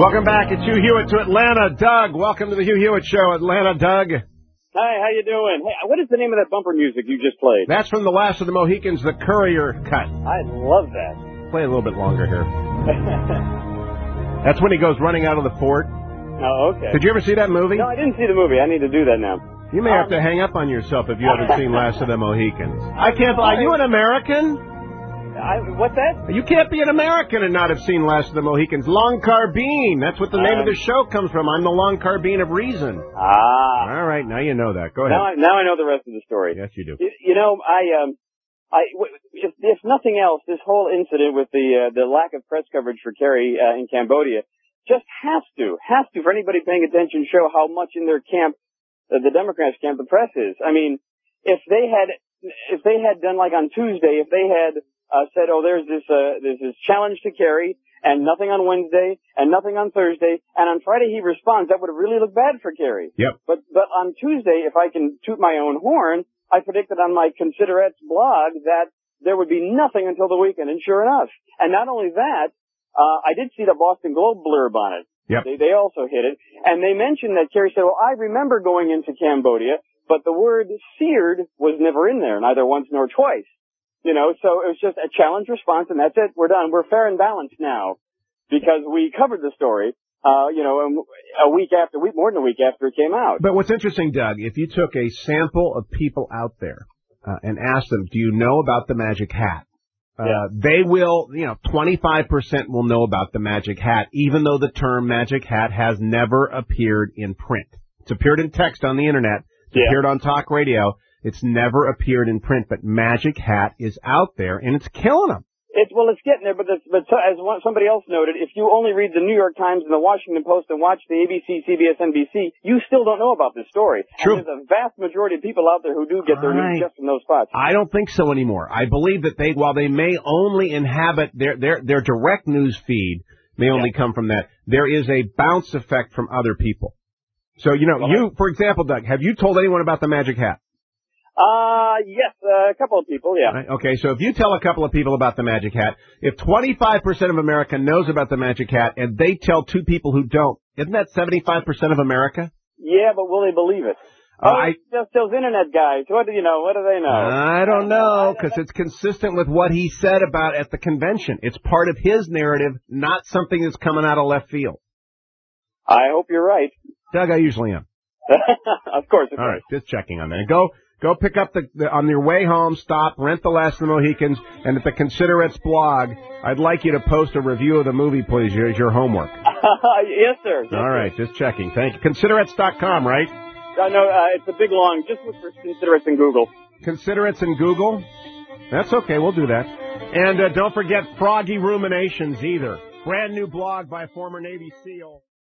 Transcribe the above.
Welcome back. It's Hugh Hewitt to Atlanta. Doug, welcome to the Hugh Hewitt Show, Atlanta. Doug. Hi, how you doing? Hey, what is the name of that bumper music you just played? That's from The Last of the Mohicans, the Courier cut. I love that. Play a little bit longer here. That's when he goes running out of the fort. Oh, okay. Did you ever see that movie? No, I didn't see the movie. I need to do that now. You may have to hang up on yourself if you haven't seen Last of the Mohicans. I can't. Are you an American? What's that? You can't be an American and not have seen Last of the Mohicans. Long Carbine. That's what the name of the show comes from. I'm the Long Carbine of Reason. Ah. All right, now you know that. Go ahead. Now I know the rest of the story. Yes, you do. You know, if nothing else, this whole incident with the lack of press coverage for Kerry in Cambodia just has to, for anybody paying attention, show how much in their camp, the Democrats' camp, the press is. I mean, if they had done like on Tuesday, if they had said, oh, there's this challenge to Kerry, and nothing on Wednesday, and nothing on Thursday, and on Friday he responds, that would have really looked bad for Kerry. Yep. But on Tuesday, if I can toot my own horn, I predicted on my Considerettes blog that there would be nothing until the weekend, and sure enough. And not only that, I did see the Boston Globe blurb on it. Yep. They also hit it, and they mentioned that Kerry said, well, I remember going into Cambodia, but the word seared was never in there, neither once nor twice. You know, so it was just a challenge response, and that's it. We're done. We're fair and balanced now because we covered the story, more than a week after it came out. But what's interesting, Doug, if you took a sample of people out there and asked them, do you know about the magic hat? They will, 25% will know about the magic hat, even though the term magic hat has never appeared in print. It's appeared in text on the Internet. It's appeared on talk radio. It's never appeared in print, but Magic Hat is out there, and it's killing them. It's getting there, but as somebody else noted, if you only read the New York Times and the Washington Post and watch the ABC, CBS, NBC, you still don't know about this story. True. And there's a vast majority of people out there who do get their news just from those spots. I don't think so anymore. I believe that while they may only inhabit their direct news feed may only come from that, there is a bounce effect from other people. So, you, for example, Doug, have you told anyone about the Magic Hat? Yes, a couple of people, yeah. Right, okay, so if you tell a couple of people about the Magic Hat, if 25% of America knows about the Magic Hat and they tell two people who don't, isn't that 75% of America? Yeah, but will they believe it? Just those Internet guys. What do they know? I don't know, because it's consistent with what he said about at the convention. It's part of his narrative, not something that's coming out of left field. I hope you're right. Doug, I usually am. Of course. All right, just checking on that. And go pick up on your way home, stop, rent The Last of the Mohicans, and at the Considerettes blog, I'd like you to post a review of the movie, please, as your homework. Yes, sir. Yes, all right, just checking. Thank you. Considerettes.com, right? No, it's a big long. Just look for Considerettes in Google. Considerettes in Google? That's okay, we'll do that. And don't forget Froggy Ruminations either. Brand new blog by a former Navy SEAL.